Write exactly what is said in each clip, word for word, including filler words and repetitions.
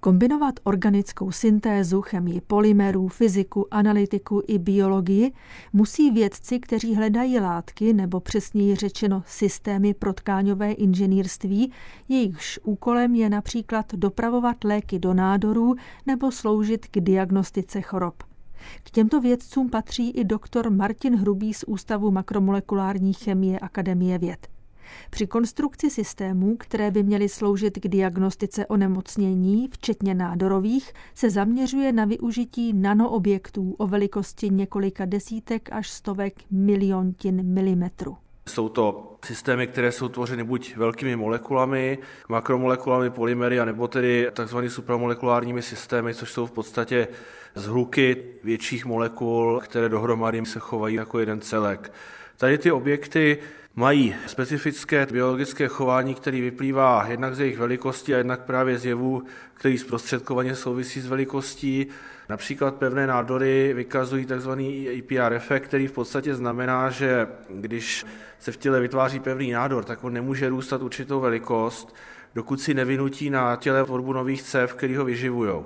Kombinovat organickou syntézu, chemii polymerů, fyziku, analytiku i biologii musí vědci, kteří hledají látky, nebo přesněji řečeno systémy pro tkáňové inženýrství, jejichž úkolem je například dopravovat léky do nádorů nebo sloužit k diagnostice chorob. K těmto vědcům patří i doktor Martin Hrubý z Ústavu makromolekulární chemie Akademie věd. Při konstrukci systémů, které by měly sloužit k diagnostice onemocnění, včetně nádorových, se zaměřuje na využití nanoobjektů o velikosti několika desítek až stovek miliontin milimetru. Jsou to systémy, které jsou tvořeny buď velkými molekulami, makromolekulami, polymery, anebo tedy tzv. Supramolekulárními systémy, což jsou v podstatě shluky větších molekul, které dohromady se chovají jako jeden celek. Tady ty objekty mají specifické biologické chování, které vyplývá jednak z jejich velikosti a jednak právě z jevů, který zprostředkovaně souvisí s velikostí. Například pevné nádory vykazují tzv. E P R efekt, který v podstatě znamená, že když se v těle vytváří pevný nádor, tak on nemůže růstat určitou velikost, dokud si nevynutí na těle tvorbu nových cév, který ho vyživují.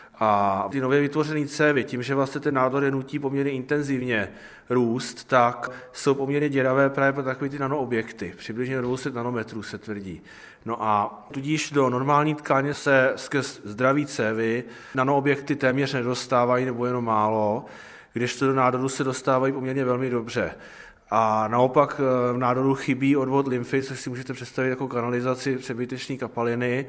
A ty nově vytvořené cévy, tím, že vlastně ten nádor je nutí poměrně intenzivně růst, tak jsou poměrně děravé právě pro takové ty nanoobjekty. Přibližně dvě stě nanometrů se tvrdí. No a tudíž do normální tkáně se skrz zdraví cévy nanoobjekty téměř nedostávají nebo jenom málo, kdežto do nádoru se dostávají poměrně velmi dobře. A naopak v nádoru chybí odvod lymfy, což si můžete představit jako kanalizaci přebytečné kapaliny,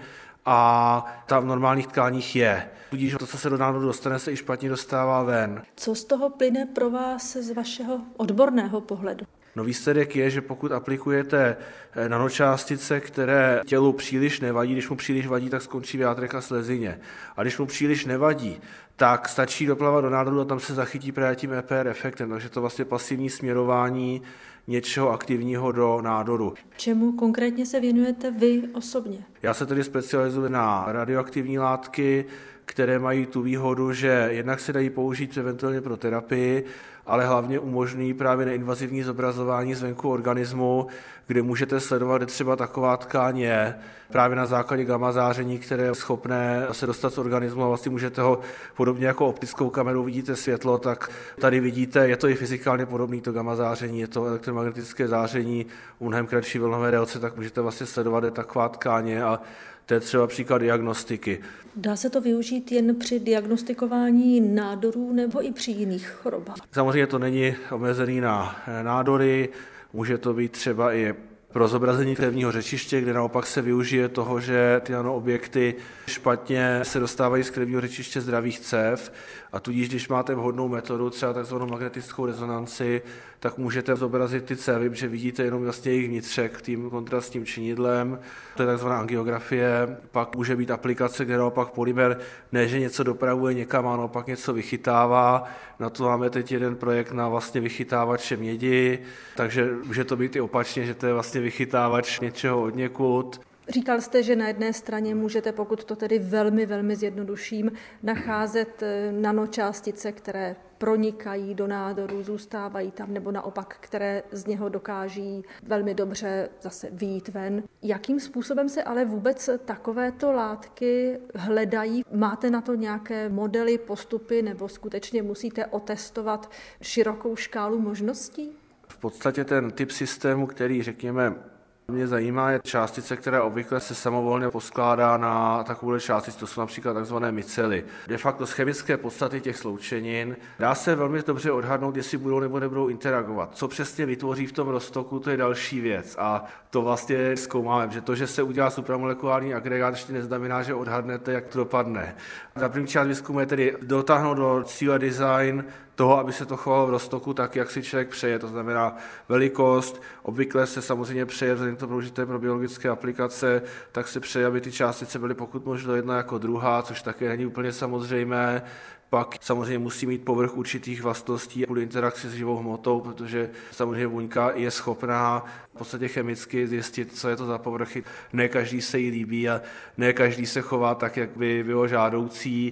a ta v normálních tkáních je. Tudíž to, co se do nádoru dostane, se i špatně dostává ven. Co z toho plyne pro vás z vašeho odborného pohledu? No výsledek je, že pokud aplikujete nanočástice, které tělu příliš nevadí, když mu příliš vadí, tak skončí v játrech a slezině. A když mu příliš nevadí, tak stačí doplavat do nádoru a tam se zachytí právě tím E P R efektem. Takže to vlastně pasivní směrování něčeho aktivního do nádoru. Čemu konkrétně se věnujete vy osobně? Já se tedy specializuji na radioaktivní látky, které mají tu výhodu, že jednak se dají použít eventuálně pro terapii, ale hlavně umožňují právě neinvazivní zobrazování zvenku organismu, kde můžete sledovat, kde třeba taková tkáň je, právě na základě gamma záření, které je schopné se dostat z organismu a vlastně můžete ho podobně jako optickou kamerou vidíte světlo, tak tady vidíte, je to i fyzikálně podobné to gamma záření, je to elektromagnetické záření u mnohem kratší vlnové délce, tak můžete vlastně sledovat, kde taková tkáň je a to je třeba příklad diagnostiky. Dá se to využít jen při diagnostikování nádorů nebo i při jiných chorobách? Samozřejmě to není omezený na nádory, může to být třeba i pro zobrazení krevního řečiště, kde naopak se využije toho, že ty nanoobjekty špatně se dostávají z krevního řečiště zdravých cév a tudíž, když máte vhodnou metodu, třeba takzvanou magnetickou rezonanci, tak můžete zobrazit ty cévy, protože vidíte jenom vlastně jejich vnitřek tím kontrastním činidlem, to je takzvaná angiografie. Pak může být aplikace, kde naopak polymer ne, že něco dopravuje někam, a naopak něco vychytává. Na to máme teď jeden projekt na vlastně vychytávače mědi, takže může to být i opačně, že to je vlastně vychytávač něčeho odněkud. Říkal jste, že na jedné straně můžete, pokud to tedy velmi, velmi zjednoduším, nacházet nanočástice, které pronikají do nádoru, zůstávají tam, nebo naopak, které z něho dokáží velmi dobře zase vyjít ven. Jakým způsobem se ale vůbec takovéto látky hledají? Máte na to nějaké modely, postupy, nebo skutečně musíte otestovat širokou škálu možností? V podstatě ten typ systému, který řekněme, mě zajímá, je částice, která obvykle se samovolně poskládá na takovouhle částice, to jsou například takzvané micely. De facto z chemické podstaty těch sloučenin dá se velmi dobře odhadnout, jestli budou nebo nebudou interagovat. Co přesně vytvoří v tom roztoku, to je další věc a to vlastně zkoumáme, že to, že se udělá supramolekulární agregát, ještě neznamená, že odhadnete, jak to dopadne. Ta první část výzkumu je tedy dotáhnout do cíle design toho, aby se to chovalo v roztoku tak, jak si člověk přeje, to znamená velikost, obvykle se samozřejmě přeje, vzhledem to použité pro biologické aplikace, tak se přeje, aby ty částice byly pokud možno jedna jako druhá, což také není úplně samozřejmé. Pak samozřejmě musí mít povrch určitých vlastností kvůli interakci s živou hmotou, protože samozřejmě buňka je schopná v podstatě chemicky zjistit, co je to za povrchy. Ne každý se jí líbí a ne každý se chová tak, jak by bylo žádoucí.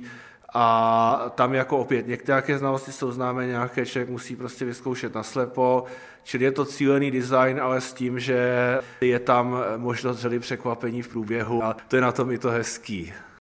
A tam jako opět některé znalosti jsou známé, nějaké člověk musí prostě vyzkoušet naslepo, čili je to cílený design, ale s tím, že je tam možnost řady překvapení v průběhu a to je na tom i to hezký.